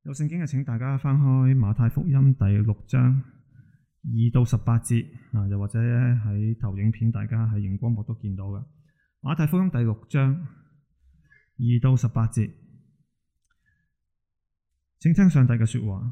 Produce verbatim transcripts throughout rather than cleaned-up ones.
有聖經嘅請大家翻開馬太福音第六章二到十八節啊，又或者喺投影片大家喺熒光幕都見到嘅馬太福音第六章二到十八節，請聽上帝嘅說話。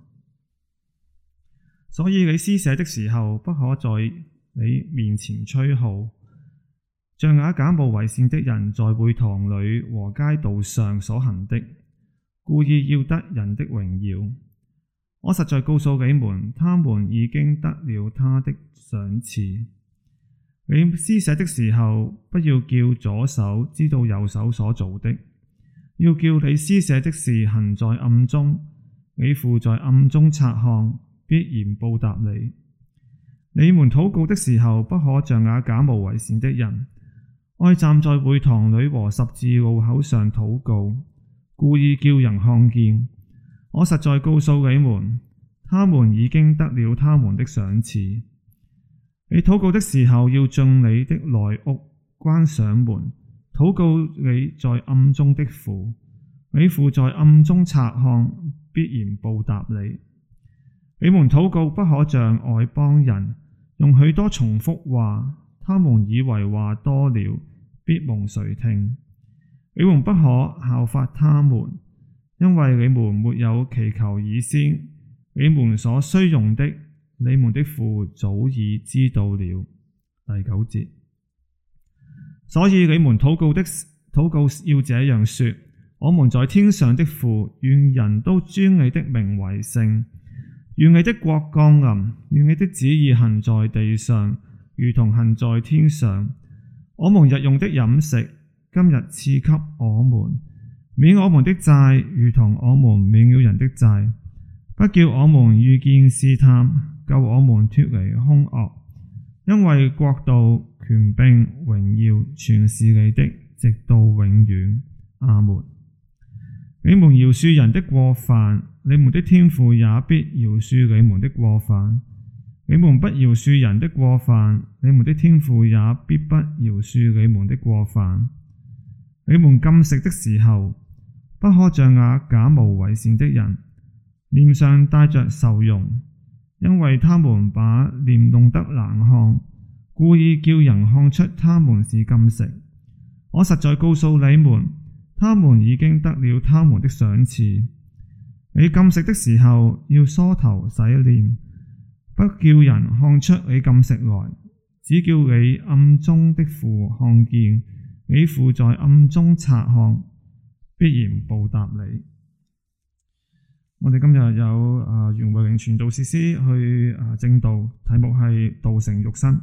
所以你施捨的時候，不可在你面前吹號，像那假冒為善的人在會堂裏和街道上所行的，故意要得人的榮耀。我實在告訴你們，他們已經得了他的賞賜。你施捨的時候，不要叫左手知道右手所做的，要叫你施捨的事行在暗中，你父在暗中察看，必然報答你。你們禱告的時候，不可像那假冒為善的人，愛站在會堂裏和十字路口上禱告，故意叫人看見。我實在告訴你們，他們已經得了他們的賞賜。你禱告的時候，要進你的內屋，關上門，禱告你在暗中的父，你父在暗中察看，必然報答你。你們禱告不可像外邦人，用許多重複話，他們以為話多了，必蒙垂聽。你們不可效法他們，因為你們沒有祈求以先，你們所需用的，你們的父早已知道了。第九節，所以你們禱告的禱告要這樣說：我們在天上的父，願人都尊你的名為聖。願你的國降臨，願你的旨意行在地上，如同行在天上。我們日用的飲食，今日賜給我們，免我們的債，如同我們免了人的債，不叫我們遇見試探，救我們脫離兇惡。因為國度、權柄、榮耀，全是你的，直到永遠。阿門。你們饒恕人的過犯，你們的天父也必饒恕你們的過犯；你們不饒恕人的過犯，你們的天父也必不饒恕你們的過犯。你們禁食的時候，不可像那假冒為善的人，臉上帶着愁容，因為他們把臉弄得難看，故意叫人看出他們是禁食。我實在告訴你們，他們已經得了他們的賞賜。你禁食的時候，要梳頭洗臉，不叫人看出你禁食來，只叫你暗中的父看見。你父在暗中察看，必然報答你。我哋今日有啊袁慧玲傳道士師去啊證道，題目係道成肉身。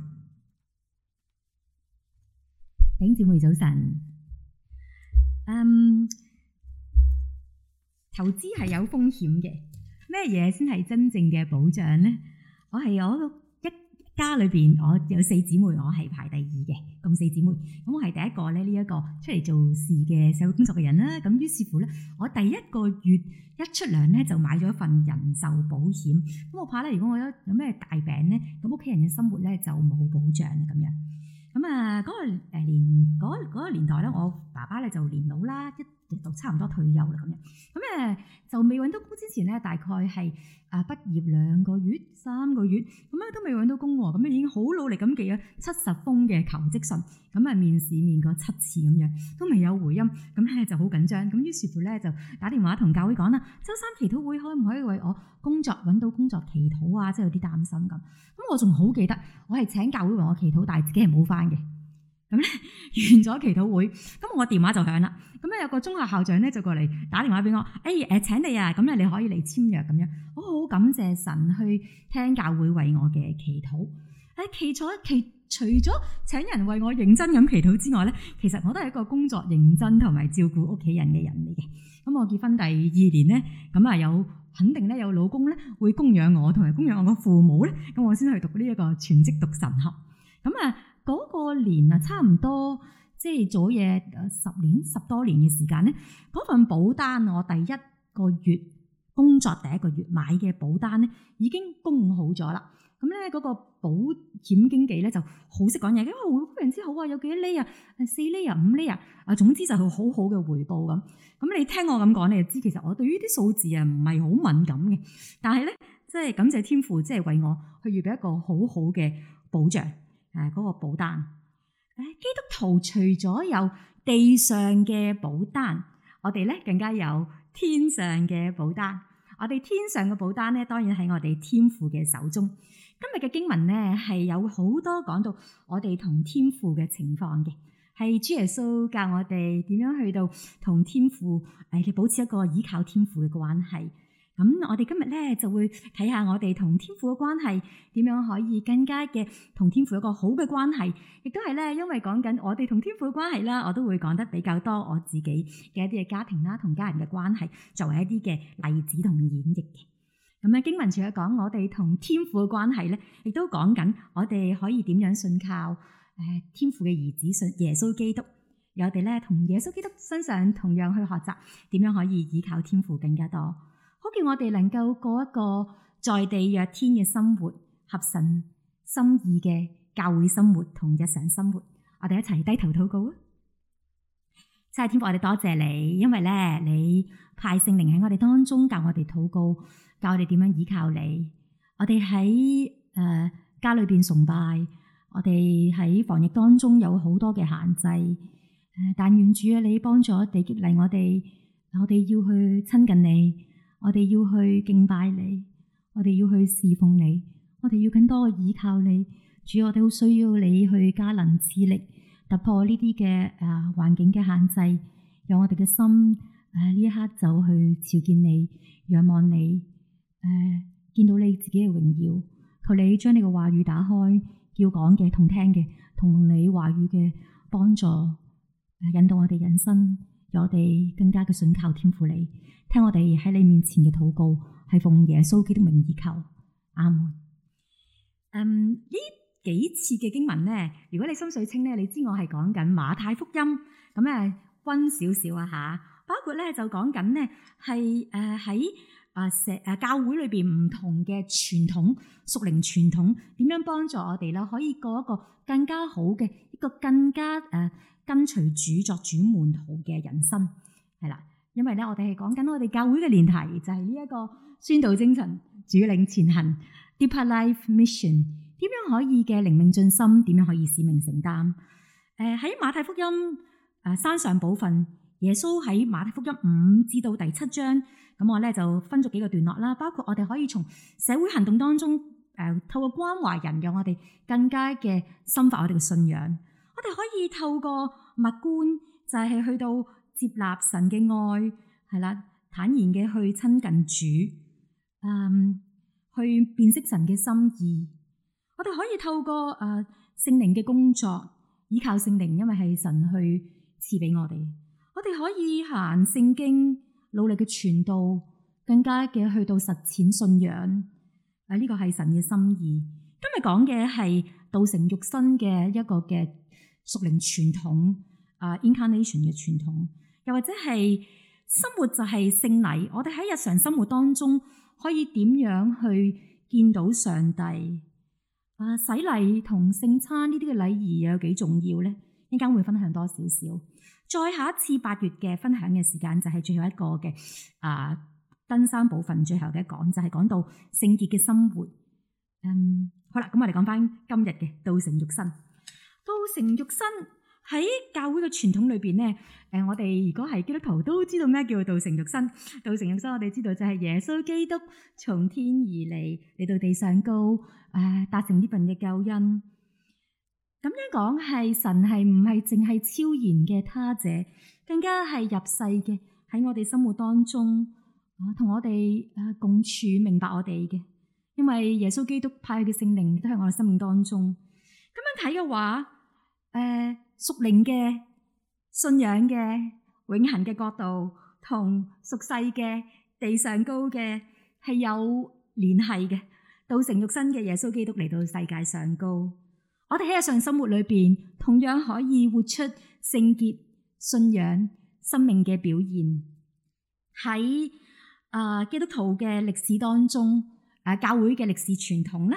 弟兄姊妹早晨。嗯，投資係有風險嘅，咩嘢先係真正嘅保障呢？我係我一家裏邊，我有四姊妹，我係排第二嘅，共四姊妹。咁我係第一個咧，呢一個出嚟做事嘅社會工作嘅人啦。咁於是乎咧，我第一個月一出糧咧就買咗一份人壽保險。咁我怕咧，如果我有有咩大病咧，咁屋企人嘅生活咧就冇保障咁樣。咁啊，嗰個誒年嗰嗰個年代咧，我爸爸咧就年老啦，一就差唔多退休啦咁樣。咁誒就未揾到工之前咧，大概係啊畢業兩個月、三個月，咁樣都未揾到工喎。咁樣已經好努力咁寄咗七十封嘅求職信，咁啊面試面過七次咁樣，都未有回音。咁咧就好緊張。咁於是乎咧就打電話同教會講啦，周三祈禱會可唔可以為我工作揾到工作祈禱啊？即係有啲擔心咁。咁我仲好記得，我係請教會為我祈禱，但係自己係冇返嘅。咁咧完咗祈禱會，咁我電話就響啦。咁咧有個中學校長咧就過嚟打電話俾我，誒、哎、誒請你啊，咁咧你可以嚟簽約咁樣。我好感謝神去聽教會為我嘅祈禱。誒祈咗祈除咗請人為我認真咁祈禱之外咧，其實我都係一個工作認真同埋照顧屋企人嘅人嚟嘅。咁我結婚第二年咧，咁啊有肯定咧有老公咧會供養我同埋供養我個父母咧，咁我先去讀呢一個全職讀神學。咁啊〜嗰個年啊，差唔多即係做嘢十年十多年嘅時間咧，嗰份保單我第一個月工作第一個月買嘅保單咧已經供好咗啦。 咁咧嗰個保險經紀咧就好識講嘢，因為會非常之好啊，有幾多厘啊？四厘啊，五厘啊，啊總之就係好好嘅回報咁。咁你聽我咁講，你就知其實我對於啲數字啊唔係好敏感嘅，但係咧即係感謝天父，即係為我去預備一個好好嘅保障，誒嗰個保單。誒基督徒除咗有地上嘅保單，我哋咧更加有天上嘅保單。我哋天上嘅保單咧，當然喺我哋天父嘅手中。今日嘅經文咧係有好多講到我哋同天父嘅情況嘅，係主耶穌教我哋點樣去到同天父誒保持一個依靠天父嘅關係。咁我哋今日咧就會睇下我哋同天父嘅關係點樣可以更加嘅同天父一個好嘅關係，亦都係咧因為講緊我哋同天父嘅關係啦，我都會講得比較多我自己嘅一啲嘅家庭啦同家人嘅關係作為一啲嘅例子同演繹嘅。咁咧經文除咗講我哋同天父嘅關係咧，亦都講緊我哋可以點樣信靠誒天父嘅兒子信耶穌基督，而我哋咧同耶穌基督身上同樣去學習點樣可以依靠天父更加多，好叫我哋能夠過一個在地若天嘅生活，合神心意嘅教會生活同日常生活。我哋一齊低頭禱告啊！真係天父，我哋多謝你，因為咧你派聖靈喺我哋當中教我哋禱告，教我哋點樣依靠你。我哋喺誒家裏邊崇拜，我哋喺防疫當中有好多嘅限制，誒但願主啊，你幫助我哋激勵我哋，我哋要去親近你，我哋要去敬拜你，我哋要去侍奉你，我哋要更多嘅依靠你。主，我哋好需要你去加能賜力，突破呢啲嘅誒環境嘅限制，讓我哋嘅心誒呢一刻走去朝見你，仰望你，誒、呃、見到你自己嘅榮耀。求你將你嘅話語打開，叫講嘅同聽嘅同你話語嘅幫助，誒引導我哋人生，讓我哋更加嘅信靠天父你。聽我哋喺你面前嘅禱告，係奉耶穌基督名而求，阿門。嗯，呢幾次嘅經文咧，如果你心水清咧，你知我係講緊馬太福音，咁誒溫少少啊嚇，包括咧就講緊咧係誒喺啊社誒教會裏邊唔同嘅傳統屬靈傳統，點樣幫助我哋啦，可以過一個更加好嘅一個更加誒、呃、跟隨主作主門徒嘅人生，係啦，因為咧我哋係講緊我哋教會嘅年題就係呢一個宣導精神，主領前行 Deeper Life Mission。點樣可以嘅靈命進深？點樣可以使命承擔？誒、呃、喺馬太福音誒、呃、山上寶訓，耶穌喺馬太福音五至到第七章，咁我咧就分咗幾個段落啦。包括我哋可以從社會行動當中誒、呃、透過關懷人，讓我哋更加嘅深化我哋嘅信仰。我哋可以透過物觀，就係、是、去到接納神嘅愛，係啦，坦然嘅去親近主，嗯，去辨識神嘅心意。我哋可以透過誒、呃、聖靈嘅工作，依靠聖靈，因為係神去賜俾我哋。我哋可以行聖經，努力嘅傳道，更加嘅去到實踐信仰。誒、呃、呢、這個係神嘅心意。今日講嘅係道成肉身嘅一個嘅屬靈傳統，啊、呃、incarnation 嘅傳統，又或者係生活就係聖禮。我哋喺日常生活當中可以點樣去見到上帝？啊！洗禮同聖餐呢啲嘅禮儀有幾重要咧？一陣間會分享多少少。再下一次八月嘅分享嘅時間就係最後一個嘅啊登山寶訓最後嘅講，就係、是、講到聖潔嘅生活。嗯，好啦，咁我哋講翻今日嘅道成肉身。道成肉身喺教會嘅傳統裏邊咧，誒、呃，我哋如果係基督徒都知道咩叫做道成肉身。道成肉身，我哋知道就係耶穌基督從天而嚟，嚟到地上高。誒，達成呢份嘅救恩，咁樣講係神係唔係淨係超然嘅他者，更加係入世嘅喺我哋生活當中，啊，同我哋啊共處，明白我哋嘅，因為耶穌基督派佢嘅聖靈都喺我哋生命當中。咁樣睇嘅話，誒、呃，屬靈嘅信仰嘅永恆嘅角度，同屬世嘅地上高嘅係有聯繫嘅。道成肉身嘅耶穌基督嚟到世界上高，我哋喺日常生活裏邊同樣可以活出聖潔信仰生命嘅表現。喺啊、呃、基督徒嘅歷史當中，誒、呃、教會嘅歷史傳統咧，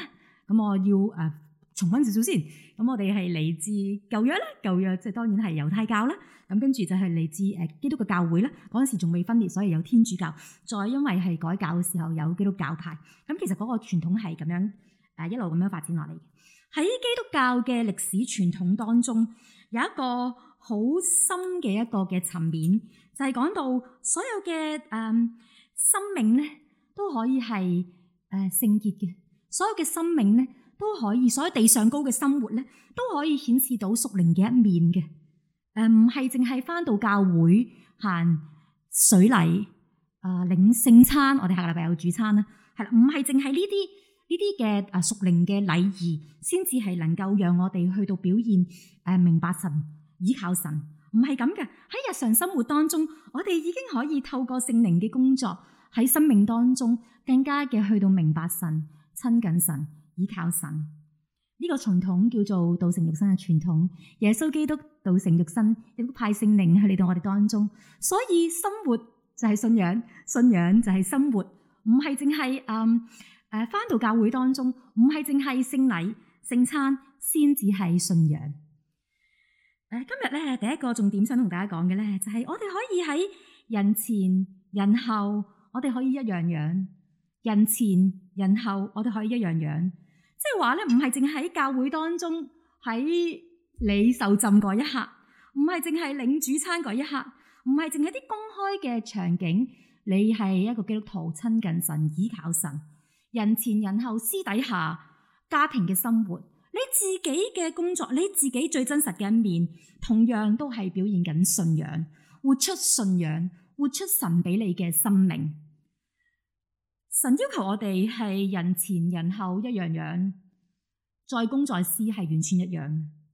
咁我要誒重溫少少先。咁我哋係嚟自舊約啦，舊約即係當然係猶太教啦。咁跟住就係嚟自誒基督嘅教會啦。嗰陣時仲未分裂，所以有天主教。再因為係改教嘅時候有基督教派。咁其實嗰個傳統係咁樣誒一路咁樣發展落嚟嘅。喺基督教嘅歷史傳統當中，有一個好深嘅一個嘅層面，就係講到所有嘅誒生命咧都可以係誒聖潔嘅，所有嘅生命咧都可以，所有地上高嘅生活咧都可以顯示到屬靈嘅一面嘅。誒唔係淨係返到教會行水禮啊，領聖餐，我哋下個禮拜有主餐啦，係啦，唔係淨係呢啲呢啲嘅誒屬靈嘅禮儀，先至係能夠讓我哋去到表現誒明白神、倚靠神，唔係咁嘅。喺日常生活當中，我哋已經可以透過聖靈嘅工作喺生命當中，更加嘅去到明白神、親近神、倚靠神。呢個傳統叫做道成肉身嘅傳統，耶穌基督道成肉身，亦都派聖靈去嚟到我哋當中，所以生活就係信仰，信仰就係生活，唔係淨係誒誒返到教會當中，唔係淨係聖禮聖餐先至係信仰。誒、呃、今日咧第一個重點想同大家講嘅咧，就係、是、我哋可以喺人前人後，我哋可以一樣樣，人前人後我哋可以一樣樣。即係話咧，唔係淨係喺教會當中，喺你受浸嗰一刻，唔係淨係領主餐嗰一刻，唔係淨係啲公開嘅場景，你係一個基督徒親近神、倚靠神，人前人後、私底下家庭嘅生活，你自己嘅工作，你自己最真實嘅一面，同樣都係表現緊信仰，活出信仰，活出神俾你嘅生命。神要求我哋係人前人後一樣樣，在公在私係完全一樣，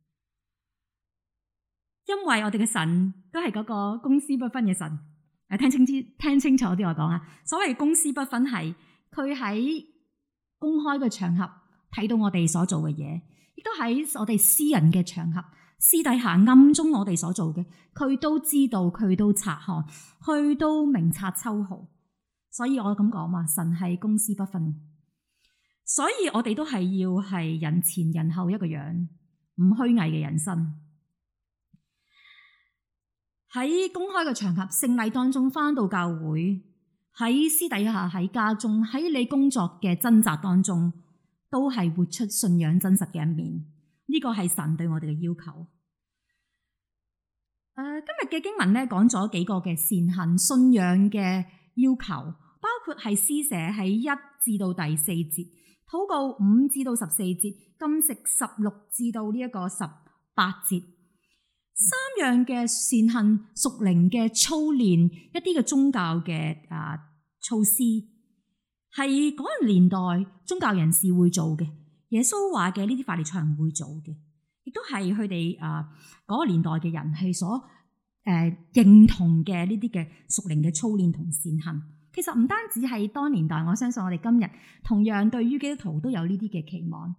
因為我哋嘅神都係嗰個公私不分嘅神。誒，聽清啲，聽清楚啲我講啊！所謂公私不分係佢喺公開嘅場合睇到我哋所做嘅嘢，亦都喺我哋私人嘅場合私底下暗中我哋所做嘅，佢都知道，佢都察看，佢都明察秋毫。所以我咁講嘛，神係公私不分，所以我哋都係要係人前人後一個樣，唔虛偽嘅人生。喺公開嘅場合、聖禮當中，返到教會，喺私底下、喺家中、喺你工作嘅掙扎當中，都係活出信仰真實嘅一面。呢個係神對我哋嘅要求。誒、呃，今日嘅經文咧講咗幾個嘅善行信仰嘅要求。包括係施捨喺一至到第四節，禱告五至到十四節，禁食十六至到呢一個十八節，三樣嘅善行屬靈嘅操練，一啲嘅宗教嘅啊措施，係嗰個年代宗教人士會做嘅，耶穌話嘅呢啲法利賽人會做嘅，亦都係佢哋啊嗰個年代嘅人係所誒、呃、認同嘅呢啲嘅屬靈嘅操練同善行。其實唔單止係當年代，我相信我哋今日同樣對於基督徒都有呢啲嘅期望。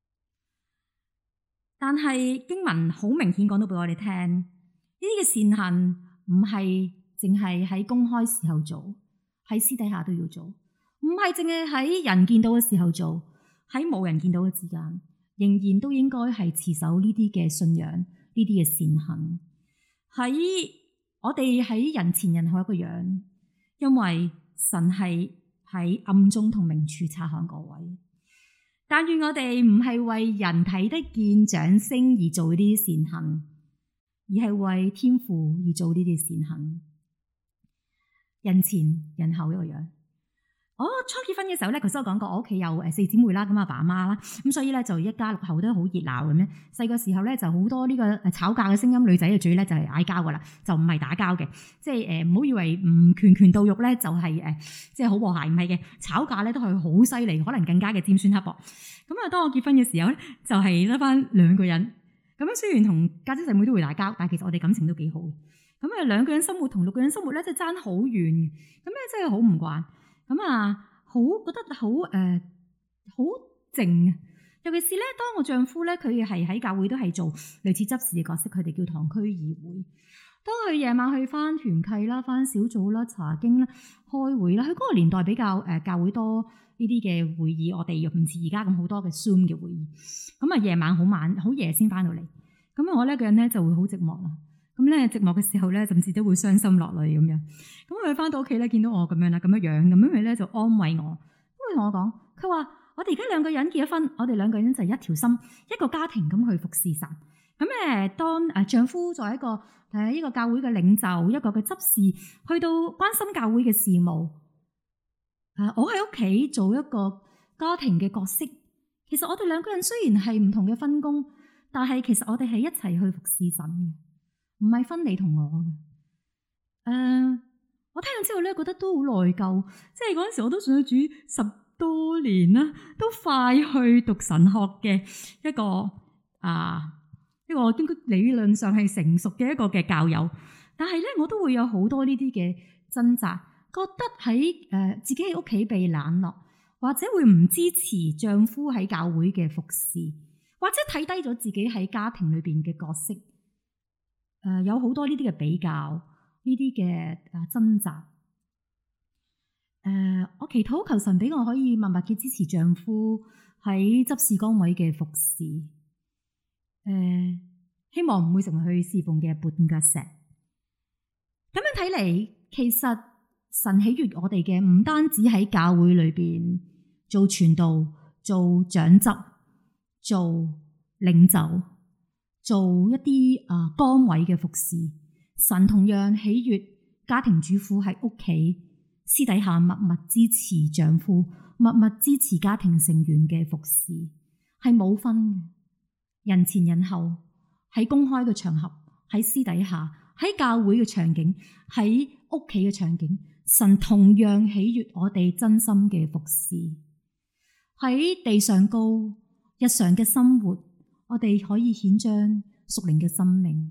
但係經文好明顯講到俾我哋聽，呢啲嘅善行唔係淨係喺公開時候做，喺私底下都要做，唔係淨係喺人見到嘅時候做，喺冇人見到嘅時間，仍然都應該係持守呢啲嘅信仰，呢啲嘅善行。喺我哋喺人前人後一個樣，因為神係喺暗中同明處察看各位，但願我哋唔係為人睇得見掌聲而做呢啲善行，而係為天父而做呢啲善行。人前人後一個樣。我初結婚嘅時候咧，頭先我講過，我屋企有誒四姊妹啦，咁阿爸阿媽啦，咁所以咧就一家六口都好熱鬧咁樣。細個時候咧就好多呢個誒吵架嘅聲音，女仔嘅嘴咧就係嗌交噶啦，就唔係打交嘅。即係誒唔好以為唔拳拳到肉咧就係誒即係好和諧，唔係嘅，吵架咧都係好犀利，可能更加嘅尖酸刻薄。咁啊，當我結婚嘅時候咧，就係得翻兩個人。咁樣雖然同家姐細妹都會打交，但係其實我哋感情都幾好。咁啊，兩個人生活同六個人生活咧，真係爭好遠嘅。咁咧真係好唔慣。咁啊，好覺得好誒，好靜啊！尤其是咧，當我丈夫咧，佢係喺教會都係做類似執事嘅角色，佢哋叫堂區議會。 當佢夜晚去翻團契啦、翻小組啦、查經啦、開會啦，佢嗰個年代比較誒教會多呢啲嘅會議，我哋唔似而家咁好多嘅 Zoom 嘅會議。咁啊夜晚好晚好夜先翻到嚟，咁啊我呢個人咧就會好寂寞啦。咁咧寂寞嘅時候咧，甚至都會傷心落淚咁樣。咁佢翻到屋企咧，見到我咁樣啦，咁樣樣咁樣佢咧就安慰我，咁佢同我講，佢話我哋而家兩個人結咗婚，我哋兩個人就係一條心，一個家庭咁去服侍神。咁誒，當誒丈夫作為一個誒呢個教會嘅領袖，一個嘅執事，去到關心教會嘅事務。誒，我喺屋企做一個家庭嘅角色。其實我哋兩個人雖然係唔同嘅分工，但係其實我哋係一齊去服侍神嘅，唔係分你同我嘅。誒、呃，我聽咗之後咧，覺得都好內疚。即係嗰陣時，我都信咗主十多年啦，都快去讀神學嘅一個啊。呢個應該理論上係成熟嘅一個嘅教友，但係咧我都會有好多呢啲嘅掙扎，覺得喺誒、呃、自己喺屋企被冷落，或者會唔支持丈夫喺教會嘅服侍，或者睇低咗自己喺家庭裏邊嘅角色，誒、呃、有好多呢啲嘅比較，呢啲嘅誒掙扎。誒、呃，我祈禱求神俾我可以默默嘅支持丈夫喺執事崗位嘅服侍。誒、呃，希望唔會成為佢侍奉嘅絆腳石。咁樣睇嚟，其實神喜悅我哋嘅唔單止喺教會裏邊做傳道、做長執、做領袖、做一啲啊崗位嘅服侍。神同樣喜悅家庭主婦喺屋企私底下默默支持丈夫、默默支持家庭成員嘅服侍，係冇分嘅。人前人後，喺公開嘅場合，喺私底下，喺教會嘅場景，喺屋企嘅場景，神同樣喜悅我哋真心嘅服侍。喺地上高日常嘅生活，我哋可以顯彰屬靈嘅生命。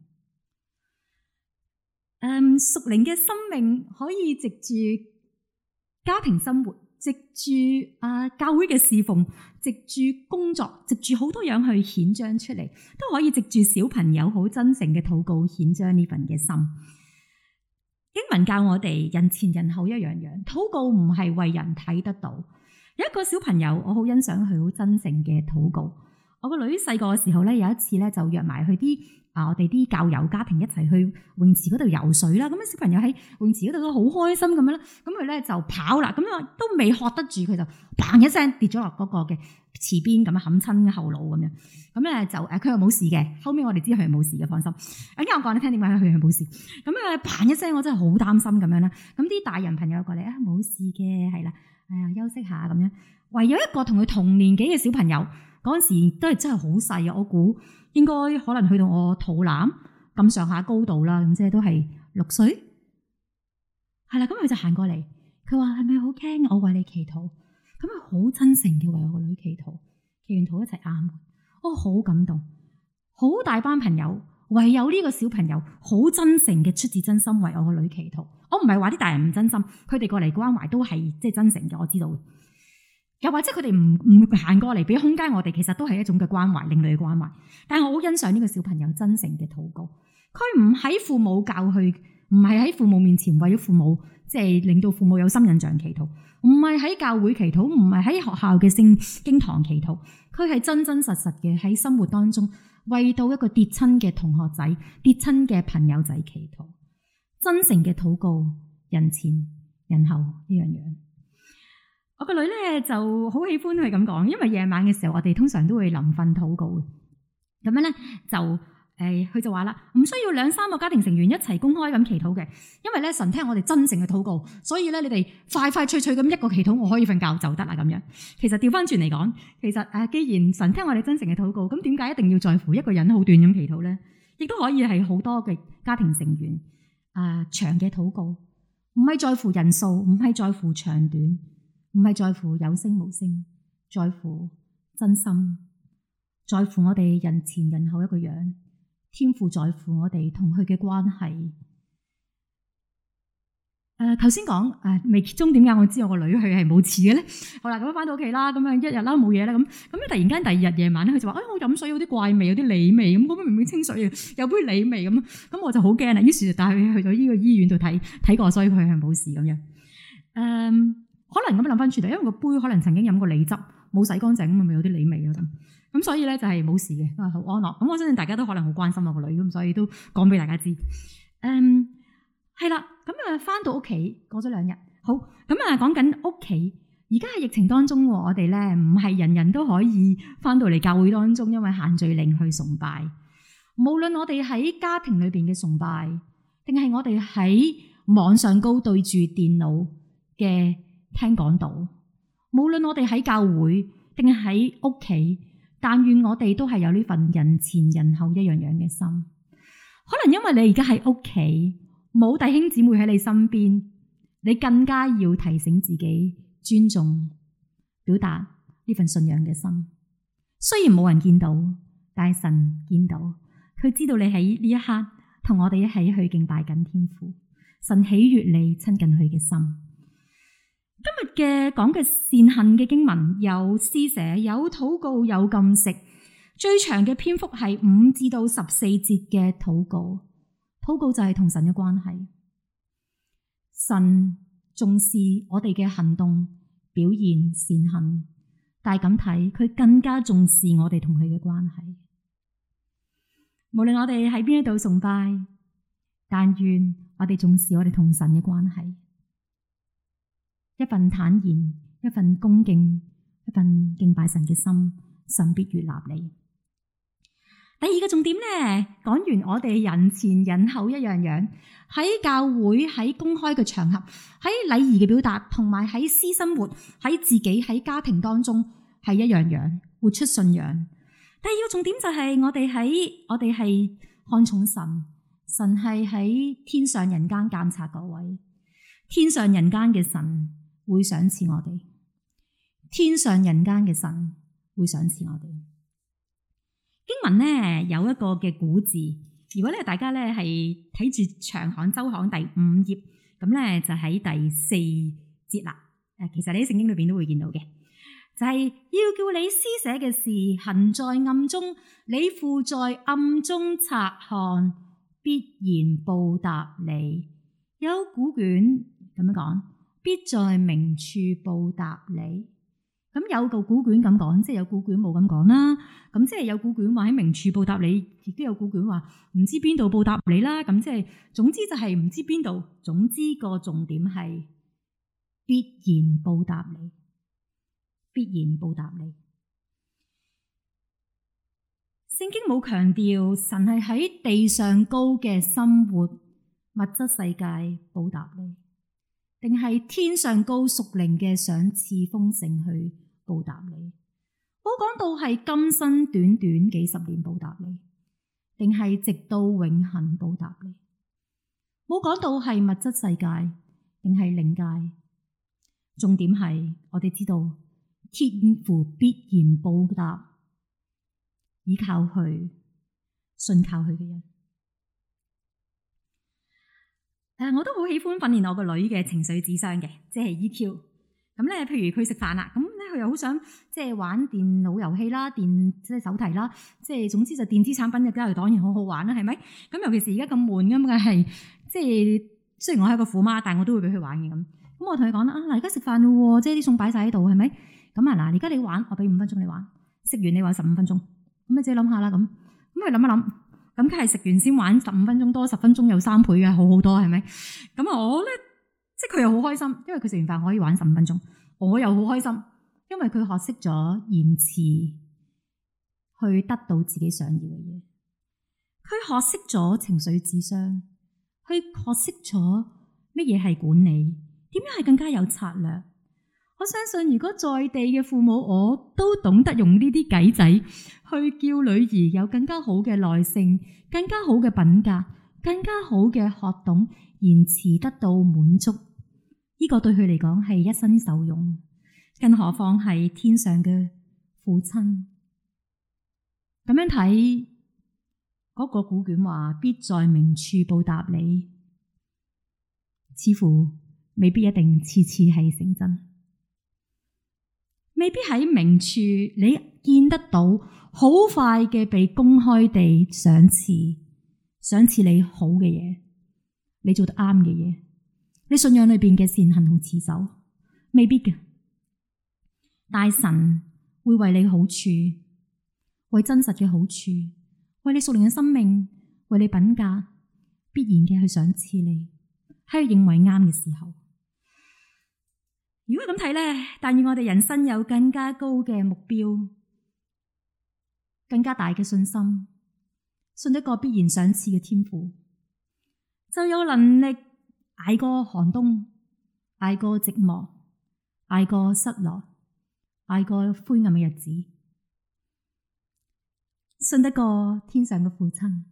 嗯，屬靈嘅生命可以藉住家庭生活，藉住啊教會嘅侍奉，藉住工作，藉住好多樣去顯彰出嚟，都可以藉住小朋友好真誠嘅禱告顯彰呢份嘅心。經文教我哋人前人後一樣樣，禱告唔係為人睇得到。有一個小朋友，我好欣賞佢好真誠嘅禱告。我個女細個嘅時候咧，有一次咧就約埋去啲啊我哋啲教友家庭一齊去泳池嗰度游水啦。咁樣小朋友喺泳池嗰度都好開心咁樣啦。咁佢咧就跑啦，咁樣都未學得住，佢就嘭一聲跌咗落嗰個嘅池邊咁樣冚親後腦咁樣。咁咧就誒佢又冇事嘅。後尾我哋知佢係冇事嘅，放心。咁我講你聽點解佢係冇事。咁啊嘭一聲，我真係好擔心咁樣啦。咁啲大人朋友過嚟啊，冇事嘅，係啦，哎呀休息下咁樣。唯有一個同佢同年紀嘅小朋友。嗰陣時都係真係好細啊！我估應該可能去到我肚腩咁上下高度啦，咁即係都係六歲。係啦，咁佢就行過嚟，佢話係咪好驚？我為你祈禱。咁佢好真誠嘅為我個女祈禱，祈完禱一齊喊。我好感動，好大班朋友，唯有呢個小朋友好真誠嘅出自真心為我個女祈禱。我唔係話啲大人唔真心，佢哋過嚟關懷都係即係真誠嘅，我知道。又或者佢哋唔唔行過嚟俾空間我哋，其實都係一種嘅關懷，另類嘅關懷。但係我好欣賞呢個小朋友真誠嘅禱告，佢唔喺父母教佢，唔係喺父母面前為咗父母，即係令到父母有深印象祈禱，唔係喺教會祈禱，唔係喺學校嘅聖經堂祈禱，佢係真真實實嘅喺生活當中為到一個跌親嘅同學仔、跌親嘅朋友仔祈禱，真誠嘅禱告，人前人後呢樣樣。我個女咧就好喜歡佢咁講，因為夜晚嘅時候我哋通常都會臨瞓禱告嘅，咁樣咧就誒佢、呃、就話啦，唔需要兩三個家庭成員一齊公開咁祈禱嘅，因為咧神聽我哋真誠嘅禱告，所以咧你哋快快脆脆咁一個祈禱我可以瞓覺就得啦咁樣。其實調翻轉嚟講，其實誒既然神聽我哋真誠嘅禱告，咁點解一定要在乎一個人好短咁祈禱咧？亦都可以係好多嘅家庭成員啊、呃、長嘅禱告，唔係在乎人數，唔係在乎長短。唔係在乎有聲無聲，在乎真心，在乎我哋人前人後一個樣，天父在乎我哋同佢嘅關係。 誒頭先講誒未揭盅點解我知我個女佢係冇廁嘅咧？好啦，咁翻到屋企啦，咁樣一日啦冇嘢啦，咁咁突然間第二日夜晚咧，佢就話：，哎，我飲水有啲怪味，有啲梨味，咁咁明明清水嘅，有杯梨味咁，咁我就好驚啦。於是就帶佢去到呢個醫院度睇睇過，所以佢係冇事咁樣。誒、嗯，可能咁諗翻轉頭，因為個杯可能曾經飲過梨汁，冇洗乾淨咁咪有啲梨味咯咁。咁所以咧就係冇事嘅，好安樂。咁我相信大家都可能好關心我個女，咁所以都講俾大家知。誒、嗯。係啦，咁啊翻到屋企過咗兩日，好咁啊講緊屋企。而家喺疫情當中，我哋咧唔係人人都可以翻到嚟教會當中，因為限聚令去崇拜。無論我哋喺家庭裏邊嘅崇拜，定係我哋喺網上高對住電腦嘅聽講道，無論我哋喺教會定係喺屋企，但願我哋都係有呢份人前人後一樣樣嘅心。可能因為你而家喺屋企，冇弟兄姊妹喺你身邊，你更加要提醒自己尊重、表達呢份信仰嘅心。雖然冇人見到，但係神見到，佢知道你喺呢一刻同我哋一起去敬拜緊天父。神喜悅你親近佢嘅心。今日嘅講嘅善行嘅經文有施捨、有禱告、有禁食，最長嘅篇幅係五至到十四節嘅禱告。禱告就係同神嘅關係，神重視我哋嘅行動表現善行，但係咁睇佢更加重視我哋同佢嘅關係。無論我哋喺邊一度崇拜，但願我哋重視我哋同神嘅關係，一份坦然，一份恭敬，一份敬拜神嘅心，神必悅納你。第二個重點咧，講完我哋人前人後一樣樣，喺教會喺公開嘅場合，喺禮儀嘅表達，同埋喺私生活，喺自己喺家庭當中係一樣樣活出信仰。第二個重點就係我哋喺我哋係看重神，神係喺天上人間監察嗰位，天上人間嘅神會賞賜我哋，天上人間嘅神會賞賜我哋。經文咧有一個嘅古字，如果咧大家咧係睇住長行周行第五頁，咁咧就喺第四節啦。誒，其實你喺聖經裏邊都會見到嘅，就係、是、要叫你施捨嘅事行在暗中，你父在暗中察看，必然報答你。有古卷咁樣講，必在明處報答你。咁有個古卷咁講，即係有古卷冇咁講啦。咁即係有古卷話喺明處報答你，亦都有古卷話唔知邊度報答你啦。咁即係總之就係唔知邊度。總之個重點係必然報答你，必然報答你。聖經冇強調神係喺地上高嘅生活物質世界報答你，定係天上高屬靈嘅賞賜豐盛去報答你。冇講到係今生短短幾十年報答你，定係直到永恆報答你。冇講到係物質世界，定係靈界。重點係我哋知道天父必然報答依靠佢、信靠佢嘅人。誒，我都好喜歡訓練我個女嘅情緒智商嘅，即係 E Q。咁咧，譬如佢食飯啦，咁咧佢又好想即係玩電腦遊戲啦、電即係手提啦，即係總之就電子產品嘅交流當然好好玩啦，係咪？咁尤其是而家咁悶咁嘅係，即係雖然我係個虎媽，但係我都會俾佢玩嘅咁。咁我同佢講啦，啊嗱，而家食飯咯，即係啲餸擺晒喺度，係咪？咁啊嗱，而家你玩，我俾五分鐘你玩，食完你玩十五分鐘，咁你自己諗下啦咁。咁佢諗一諗。咁梗係食完先玩十五分鐘，多十分鐘有三倍嘅，好好多係咪？咁啊我咧，即係佢又好開心，因為佢食完飯可以玩十五分鐘，我又好開心，因為佢學識咗延遲去得到自己想要嘅嘢，佢學識咗情緒智商，佢學識咗乜嘢係管理，點樣係更加有策略。我相信如果在地嘅父母，我都懂得用呢啲計仔去叫女兒有更加好嘅耐性，更加好嘅品格，更加好嘅學懂，延遲得到滿足，呢個對佢嚟講係一生受用，更何況係天上嘅父親。咁樣睇嗰個古卷話，必在明處報答你，似乎未必一定次次係成真，未必喺明處你見得到好快嘅被公開地賞賜，賞賜你好嘅嘢，你做得啱嘅嘢，你信仰裏邊嘅善行同持守，未必嘅。大神會為你好處，為真實嘅好處，為你屬靈嘅生命，為你品格，必然嘅去賞賜你，喺佢認為啱嘅時候。如果咁睇咧，但願我哋人生有更加高嘅目標，更加大嘅信心，信一個必然賞賜嘅天父，就有能力捱過寒冬，捱過寂寞，捱過失落，捱過灰暗嘅日子，信得過天上嘅父親。誒、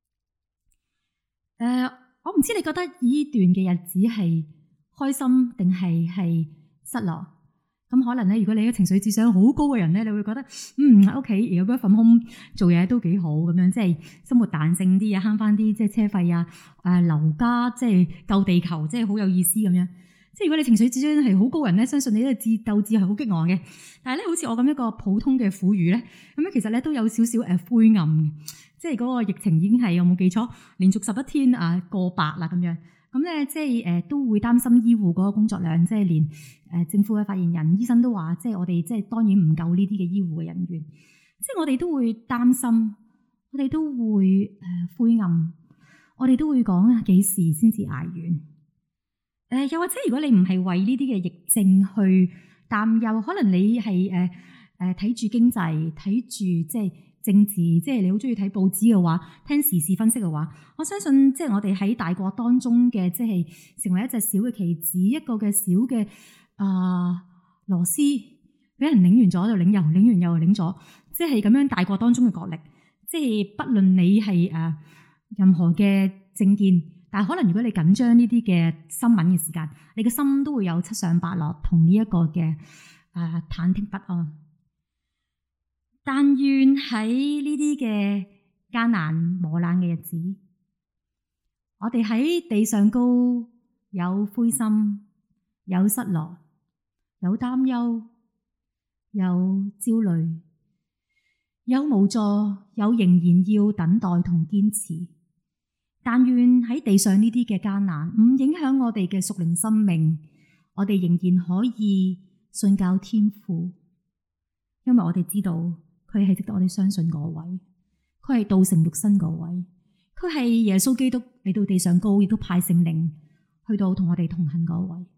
呃，我唔知你覺得呢段嘅日子係開心定係係失落？咁可能咧，如果你嘅情緒智商好高嘅人咧，你會覺得嗯喺屋企有一份工做嘢都幾好咁樣，即係生活彈性啲啊，慳翻啲即係車費啊，誒留家即係救地球，即係好有意思咁樣。即係如果你情緒智商係好高人咧，相信你呢個智鬥志係好激昂嘅。但係咧，好似我咁一個普通嘅婦孺咧，咁樣其實咧都有少少誒灰暗嘅。即係嗰個疫情已經係有冇記錯，連續十一天啊過百啦咁樣。咁咧即係誒都會擔心醫護嗰個工作量，即係連誒政府嘅發言人、醫生都話，即係我哋即係當然唔夠呢啲嘅醫護嘅人員。即係我哋都會擔心，我哋都會誒灰暗，我哋都會講啊幾時先至捱完？誒又或者如果你唔係為呢啲嘅疫症去擔憂，可能你係誒誒睇住經濟，睇住即係政治，即係你好中意睇報紙嘅話，聽時事分析嘅話，我相信即係我哋喺大國當中嘅，即係成為一隻小嘅棋子，一個嘅小嘅啊螺絲，俾人擰完左就擰右，擰完右就擰左，即係咁樣大國當中嘅角力，即係不論你係誒任何嘅政見，但係可能如果你緊張呢啲嘅新聞嘅時間，你嘅心都會有七上八落，同呢一個嘅啊忐忑不安。但願喺呢啲嘅艱難磨難嘅日子，我哋喺地上高有灰心，有失落，有擔憂，有焦慮，有無助，有仍然要等待同堅持。但願喺地上呢啲嘅艱難唔影響我哋嘅屬靈生命，我哋仍然可以信靠天父，因為我哋知道佢係值得我哋相信嗰位，佢係道成肉身嗰位，佢係耶穌基督嚟到地上高，亦都派聖靈去到同我哋同行嗰位。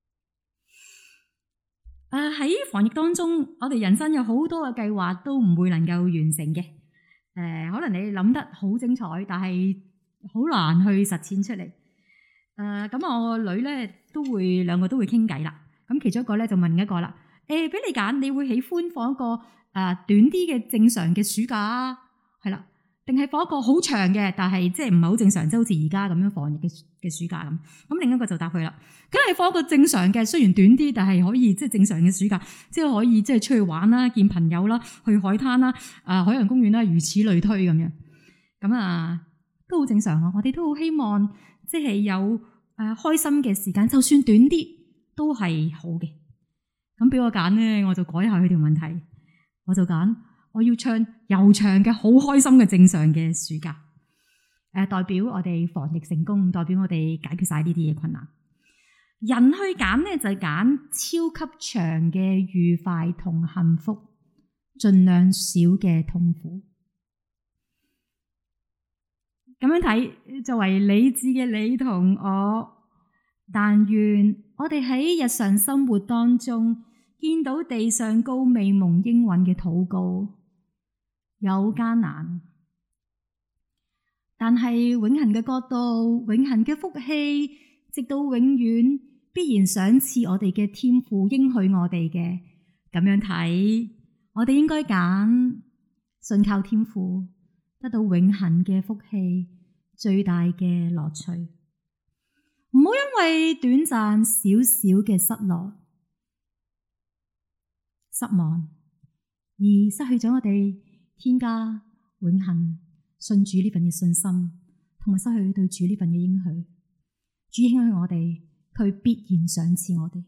誒喺防疫當中，我哋人生有好多嘅計劃都唔會能夠完成嘅。誒、呃、可能你諗得好精彩，但係好難去實踐出嚟。誒、呃、咁我個女咧都會兩個都會傾偈啦。咁其中一個咧就問一個啦，誒、欸、俾你揀，你會喜歡放一個誒、呃、短啲嘅正常嘅暑假啊？係啦。定係放一個好長嘅，但係即係唔係好正常，即係好似而家咁樣防疫嘅嘅暑假咁。咁另一個就答佢啦，梗係放一個正常嘅，雖然短啲，但係可以即係正常嘅暑假，即係可以即係出去玩啦、見朋友啦、去海灘啦、啊海洋公園啦，如此類推咁樣。咁啊都好正常啊！我哋都好希望即係有誒開心嘅時間，就算短啲都係好嘅。咁俾我揀咧，我就改下佢條問題，我就揀。我要唱悠長嘅好開心嘅正常嘅暑假，誒、呃、代表我哋防疫成功，代表我哋解決晒呢啲嘢困難。人去揀咧就係揀超級長嘅愉快同幸福，盡量少嘅痛苦。咁樣睇，作為理智嘅你同我，但願我哋喺日常生活當中見到地上高未蒙應允嘅禱告。有艱難，但係永恆嘅國度、永恆嘅福氣，直到永遠必然賞賜我哋嘅天父應許我哋嘅。咁樣睇，我哋應該揀信靠天父，得到永恆嘅福氣，最大嘅樂趣。唔好因為短暫少少嘅失落、失望，而失去咗我哋添加永恆信主呢份嘅信心，同埋失去對主呢份嘅應許。主應許我哋，佢佢必然賞賜我哋。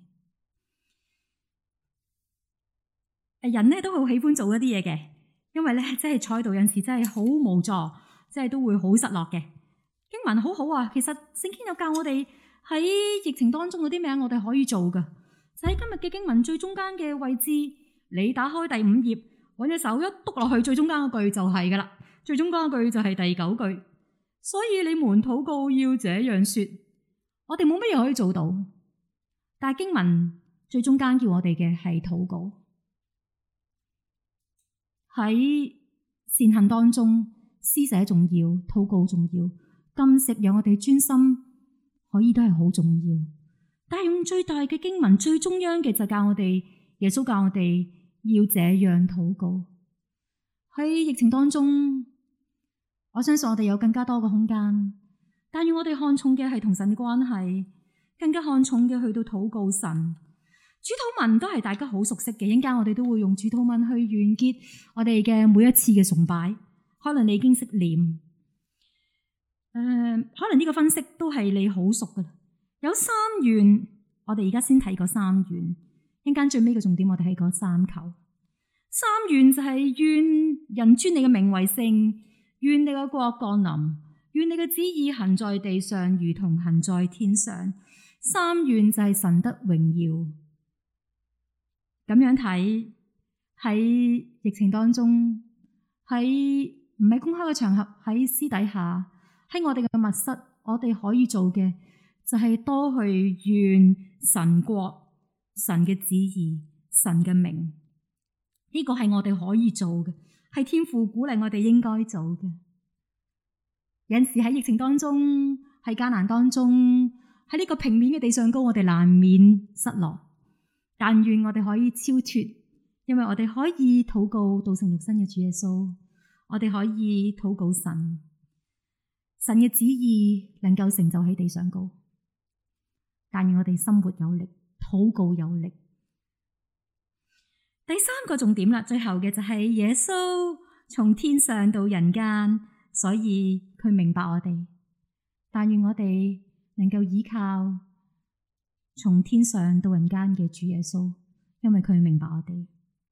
人咧都好喜歡做一啲嘢嘅，因為咧真係坐喺度有陣時真係好無助，真係都會好失落嘅。經文好好啊，其實聖經有教我哋喺疫情當中嗰啲咩我哋可以做㗎，就喺今日嘅經文最中間嘅位置，你打開第五頁，揾隻手一篤落去最中間嗰句就係㗎啦，最中間嗰句就係第九句。所以你們禱告要這樣說，我哋冇乜嘢可以做到，但係經文最中間叫我哋嘅係禱告。喺善行當中，施捨重要，禱告重要，禁食讓我哋專心，可以都係好重要。但係用最大嘅經文，最中央嘅就教我哋，耶穌教我哋要這樣禱告。喺疫情當中，我相信我哋有更加多嘅空間，但願我哋看重嘅係同神嘅關係，更加看重嘅去到禱告神。主禱文都係大家好熟悉嘅，一陣間我哋都會用主禱文去完結我哋嘅每一次嘅崇拜。可能你已經識念，誒、呃，可能呢個分析都係你好熟噶啦。有三願，我哋而家先睇嗰三願，一陣間最尾嘅重點我哋係嗰三求。三願就係願人尊你嘅名為聖，願你嘅國降臨，願你嘅旨意行在地上如同行在天上。三願就係神得榮耀。咁樣睇喺疫情當中，喺唔係公開嘅場合，喺私底下，喺我哋嘅密室，我哋可以做嘅就係多去願神國、神嘅旨意、神嘅名。呢個係我哋可以做嘅，係天父鼓勵我哋應該做嘅。有陣時喺疫情當中，喺艱難當中，喺呢個平面嘅地上高，我哋難免失落。但願我哋可以超脫，因為我哋可以禱告道成肉身嘅主耶穌，我哋可以禱告神，神嘅旨意能夠成就喺地上高。但願我哋生活有力，禱告有力。第三個重點啦，最後嘅就係耶穌從天上到人間，所以佢明白我哋。但願我哋能夠依靠從天上到人間嘅主耶穌，因為佢明白我哋。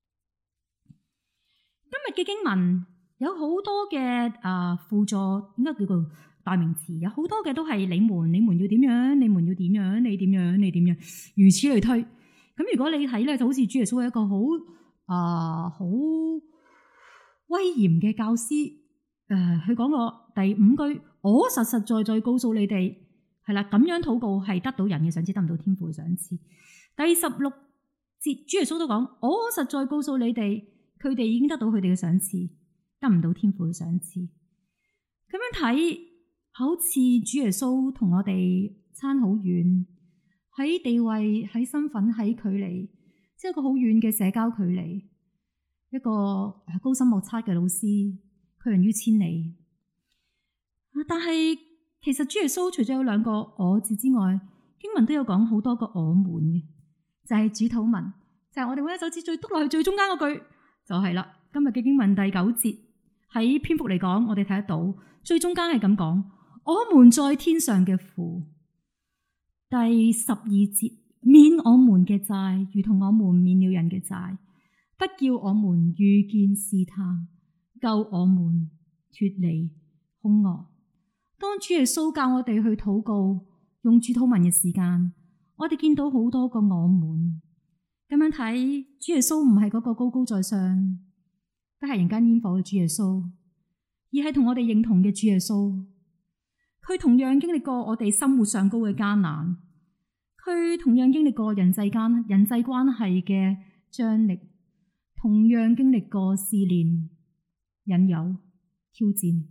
今日嘅經文有好多嘅啊輔助，應該叫做代名詞，有好多嘅都係你們，你們要點樣，你們要點樣，你點樣，你點樣，如此類推。咁如果你睇咧，就好似主耶穌係一個好啊好威嚴嘅教師。誒，佢講過第五句，我實實在在告訴你哋。係啦，咁樣禱告係得到人嘅賞賜，得唔到天父嘅賞賜。第十六節，主耶穌都講：我實在告訴你哋，佢哋已經得到佢哋嘅賞賜，得唔到天父嘅賞賜。咁樣睇，好似主耶穌同我哋差好遠，喺地位、喺身份、喺距離，即係一個好遠嘅社交距離。一個高深莫測嘅老師，拒人於千里。但係其實主耶穌除咗有兩個我字之外，經文都有講好多個我們嘅，就係主禱文，就係我哋揾隻手指最篤落去最中間嗰句就係啦。今日嘅經文第九節喺篇幅嚟講，我哋睇得到最中間係咁講：我們在天上嘅父。第十二節，免我們嘅債，如同我們免了人嘅債，不叫我們遇見試探，救我們脫離兇惡。當主耶穌教我哋去禱告，用主禱文嘅時間，我哋見到好多個我們。咁樣睇，主耶穌唔係嗰個高高在上，不係人間煙火嘅主耶穌，而係同我哋認同嘅主耶穌。佢同樣經歷過我哋生活上高嘅艱難，佢同樣經歷過人際間人際關係嘅張力，同樣經歷過試煉、引誘、挑戰。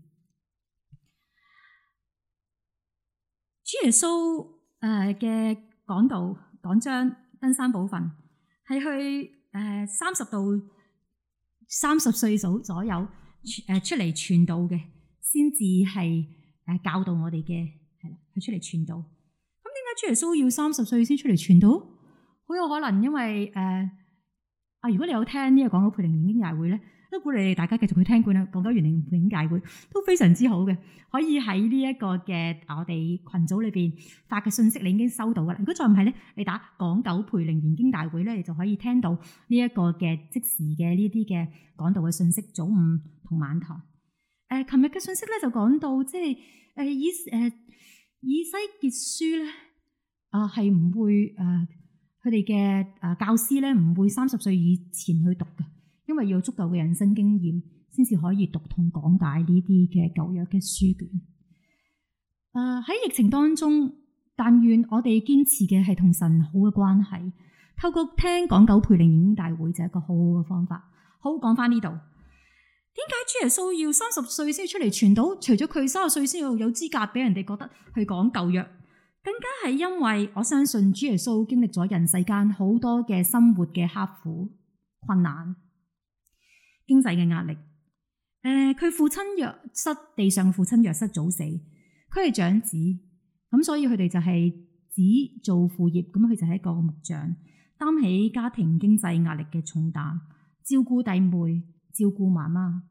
主耶穌誒嘅講道講章登山寶訓係去誒三十到三十歲數左右誒出嚟傳道嘅，先至係誒教導我哋嘅係啦，佢出嚟傳道。咁點解主耶穌要三十歲先出嚟傳道？好有可能因為誒啊、呃，如果你有聽呢個講道培靈研經大會咧， 都鼓勵你哋大家繼續去聽管港九原靈永教會，都非常之好嘅。可以喺呢一個嘅我哋群組裏邊發嘅信息，你已經收到噶啦。如果再唔係咧，你打港九培靈研經大會咧，你就可以聽到呢一個嘅即時嘅呢啲嘅講道嘅信息，早午同晚堂。誒、呃，琴日嘅信息咧就講到，即係誒以誒以西結書咧，啊係唔會誒佢哋嘅誒教師咧唔會三十歲以前去讀嘅。因為要有足夠嘅人生經驗，先至可以讀同講解呢啲嘅舊約嘅書卷。誒、呃、喺疫情當中，但願我哋堅持嘅係同神好嘅關係，透過聽港九培靈研經大會就係一個好好嘅方法。好，講翻呢度，點解主耶穌要三十歲先出嚟傳道？除咗佢三十歲先要有資格俾人哋覺得去講舊約，更加係因為我相信主耶穌經歷咗人世間好多嘅生活嘅刻苦困難。經濟嘅壓力，誒、呃，佢父親約瑟，地上父親約瑟早死，佢係長子，咁所以佢哋就係子做父業，咁佢就係一個木匠，擔起家庭經濟壓力嘅重擔，照顧弟妹，照顧媽媽。誒、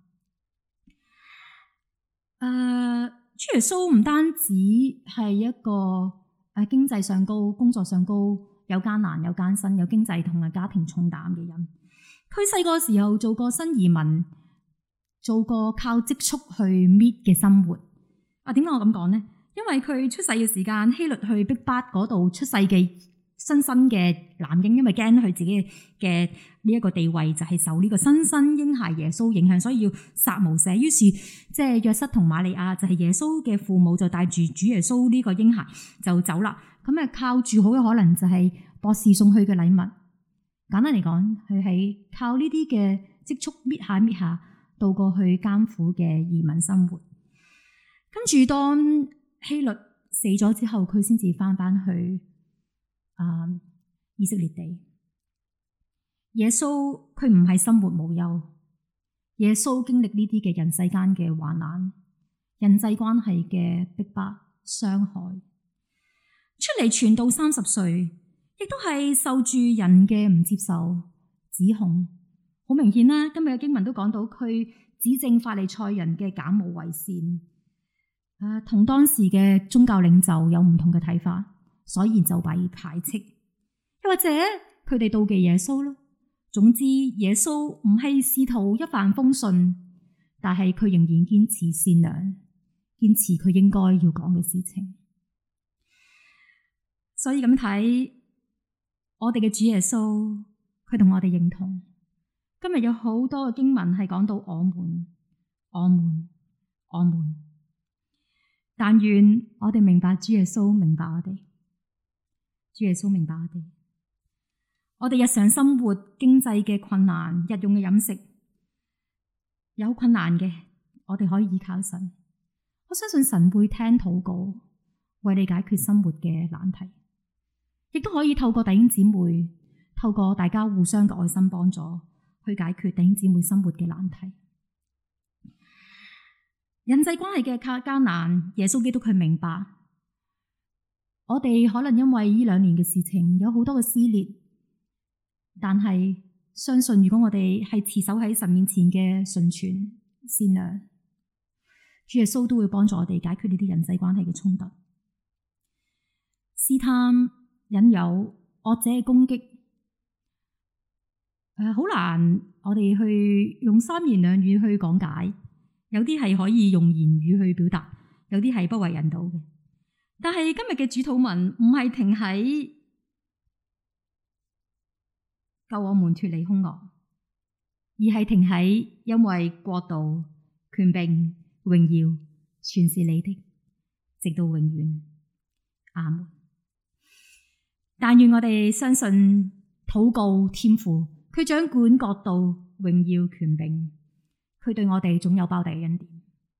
呃，主耶穌唔單止係一個誒經濟上高、工作上高有艱難、有艱辛、有經濟同埋家庭重擔嘅人。佢細個時候做過新移民，做過靠積蓄去搣嘅生活。啊，點解我咁講呢？因為佢出世嘅時間，希律去逼巴嗰度出世嘅新生嘅男嬰，因為驚佢自己嘅呢一個地位就係受呢個新生嬰孩耶穌影響，所以要殺無赦。於是即係約瑟同瑪利亞就係耶穌嘅父母，就帶住主耶穌呢個嬰孩就走啦。咁啊，靠住好嘅可能就係博士送去嘅禮物。簡單嚟講，佢係靠呢啲嘅積蓄搣下搣下，度過去艱苦嘅移民生活。跟住當希律死咗之後，佢先至翻返去啊、嗯、以色列地。耶穌佢唔係生活無憂，耶穌經歷呢啲嘅人世間嘅患難、人際關係嘅逼迫、傷害，出嚟傳道三十歲。亦都係受住人嘅唔接受、指控，好明顯啦。今日嘅經文都講到佢指證法利賽人嘅假冒為善，啊，同當時嘅宗教領袖有唔同嘅睇法，所以就被排斥。又或者佢哋妒忌耶穌咯。總之，耶穌唔係試圖一帆風順，但係佢仍然堅持善良，堅持佢應該要講嘅事情。所以咁睇。我哋嘅主耶穌，佢同我哋認同。今日有好多嘅經文係講到我們、我們、我們。但願我哋明白主耶穌明白我哋，主耶穌明白我哋。我哋日常生活經濟嘅困難、日用嘅飲食有困難嘅，我哋可以依靠神。我相信神會聽禱告，為你解決生活嘅難題。亦都可以透過弟兄姊妹，透過大家互相嘅愛心幫助，去解決弟兄姊妹生活嘅難題。人際關係嘅艱難，耶穌基督佢明白。我哋可能因為呢兩年嘅事情有好多嘅撕裂，但係相信如果我哋係持守喺神面前嘅純全善良，主耶穌都會幫助我哋解決呢啲人際關係嘅衝突。試探。引誘惡者嘅攻擊，誒、呃，好難我哋去用三言兩語去講解，有啲係可以用言語去表達，有啲係不為人道嘅。但係今日嘅主禱文唔係停喺救我們脫離兇惡，而係停喺因為國度、權柄、榮耀全是你的，直到永遠。阿門。但願我哋相信禱告天父，佢掌管國度、榮耀、權柄，佢對我哋總有包底嘅恩典。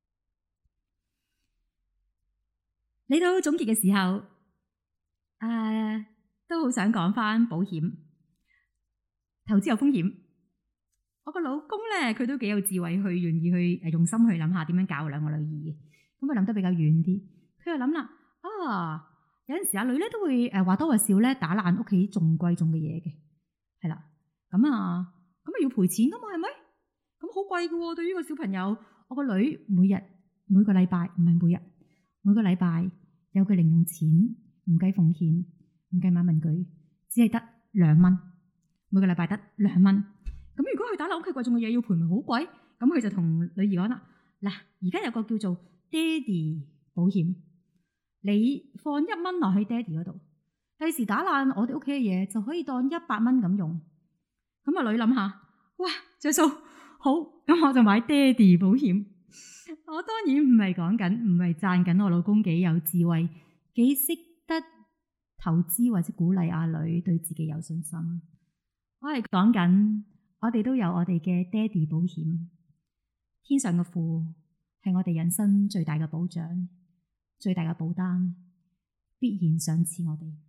嚟到總結嘅時候，誒、呃、都好想講返保險、投資有風險。我個老公咧，佢都幾有智慧，去願意去誒用心去諗下點樣教兩個女兒嘅，咁佢諗得比較遠啲。佢就諗啦，啊！有陣時阿女咧都會誒話多話少咧打爛屋企仲貴重嘅嘢嘅，係啦，咁啊咁啊要賠錢噶嘛，係咪？咁好好貴嘅喎，對於個小朋友，我個女每日每個禮拜唔係每日每個禮拜有個零用錢，唔計奉獻，唔計買文具，只係得兩蚊，每個禮拜得兩蚊。咁如果佢打爛屋企貴重嘅嘢要賠，咪好貴？咁佢就同女兒講啦，嗱，而家有個叫做爹哋保險，你放一蚊落去爹哋嗰度，第時打爛我哋屋企嘅嘢就可以當一百蚊咁用。咁個女諗下，哇，着數好，咁我就買爹哋保險。我當然唔係講緊，唔係讚緊我老公幾有智慧，幾識得投資或者鼓勵阿女對自己有信心。我係講緊，我哋都有我哋嘅爹哋保險。天上嘅父係我哋人生最大嘅保障，最大嘅保單，必然賞賜我哋。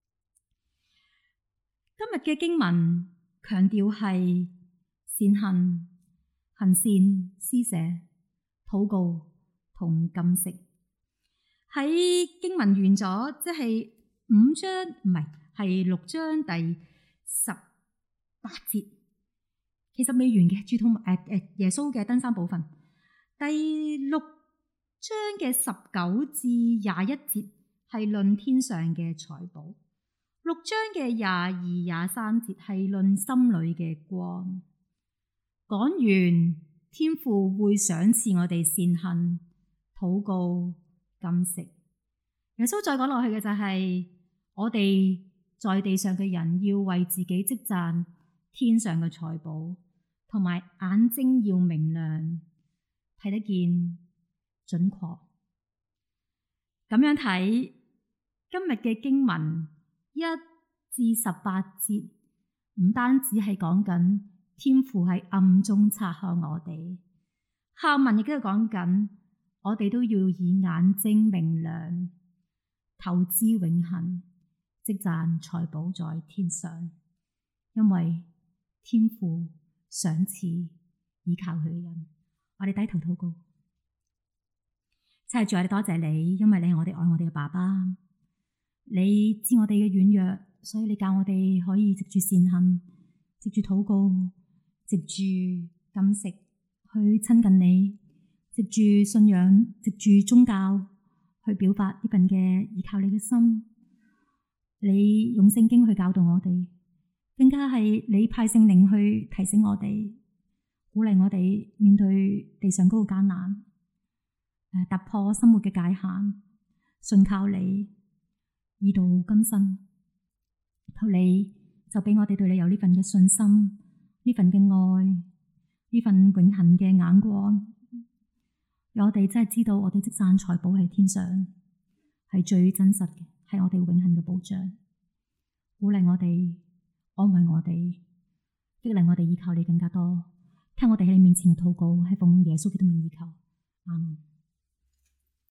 今日嘅經文強調係善行、行善、施捨、禱告同禁食。喺經文完咗，即係五章唔係係六章第十八節，其實未完嘅。主禱誒誒耶穌嘅登山寶訓，第六章嘅十九至廿一節係論天上嘅財寶，六章嘅廿二廿三節係論心裏嘅光。講完天父會賞賜我哋善行、禱告、禁食。耶穌再講落去嘅就係我哋在地上嘅人要為自己積攢天上嘅財寶，同埋眼睛要明亮，睇得見準確。咁樣睇今日嘅經文一至十八節，唔單止係講緊天父喺暗中察看我哋，下文亦都係講緊我哋都要以眼睛明亮，投資永恆，積攢財寶在天上，因為天父賞賜倚靠佢嘅人。我哋低頭禱告，親愛的主，我哋多謝你，因為你係我哋愛我哋嘅爸爸，你知我哋嘅軟弱，所以你教我哋可以藉住善行，藉住禱告，藉住禁食去親近你，藉住信仰，藉住宗教去表達呢份嘅依靠你嘅心。你用聖經去教導我哋，更加係你派聖靈去提醒我哋，鼓勵我哋面對地上嗰個艱難，誒突破生活嘅界限，信靠你，以到今生。求你就俾我哋對你有呢份嘅信心，呢份嘅愛，呢份永恆嘅眼光。我哋真係知道我哋積攢財寶喺天上，係最真實嘅，係我哋永恆嘅保障。鼓勵我哋，安慰我哋，激勵我哋依靠你更加多。聽我哋喺你面前嘅禱告，係奉耶穌基督名而求，阿門。